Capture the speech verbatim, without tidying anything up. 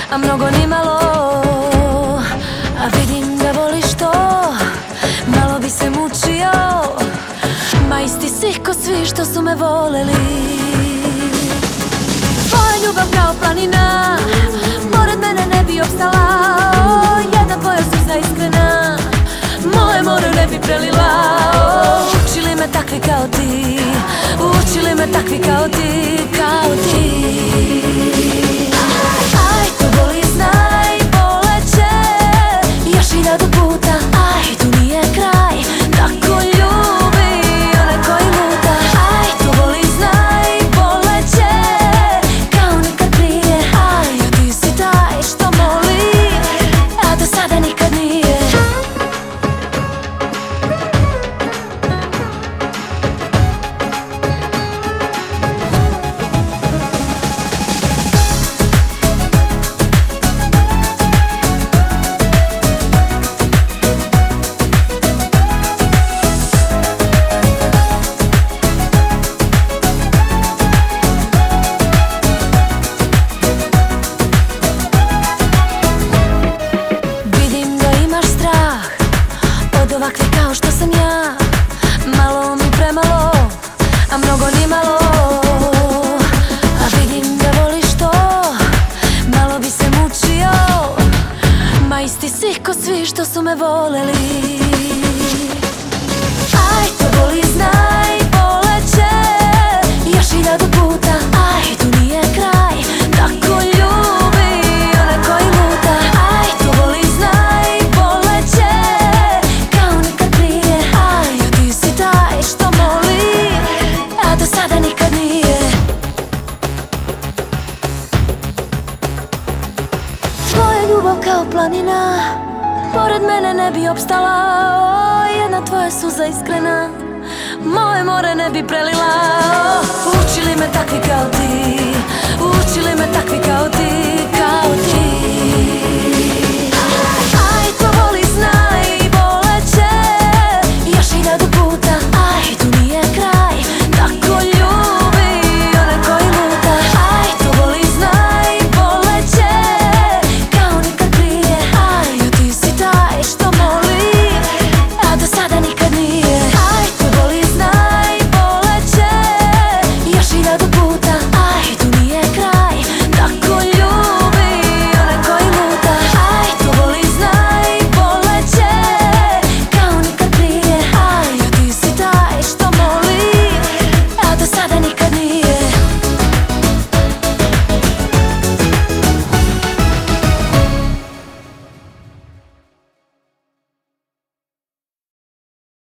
a mnogo ni malo. A vidim da voliš to, malo bi se mučio. Ma isti si ko svi što su me voleli. Tvoja ljubav kao planina, pored mene ne bi opstala. Jedna tvoja suza iskrena, moje more ne bi prelila. Učili me takvi kao ti, učili me takvi kao ti, kao ti. Aj, to boli, znaj, boleće još hiljadu puta. Aj, tu nije kraj, tako ljubi one koji luta. Aj, to boli, znaj, boleće kao nikad prije. Aj, a ti si taj što moli, a do sada nikad nije. Ovakvi kao što sam ja, malo mi premalo, a mnogo ni malo. A vidim da voliš to, malo bi se mučio. Ma isti si ko svi što su me voleli. Aj, to boli, znaj, boleće još hiljadu puta. Aj, tu nije kraj, tako ljubi one koji luta. Aj, to boli, znaj, boleće kao nikad prije. Aj, a ti si taj što moli, a do sada nikad nije. Tvoja ljubav kao planina, pored mene ne bi opstala. O, jedna tvoja suza iskrena, moje more ne bi prelila. Učili me takvi kao ti, učili me takvi kao ti, kao ti.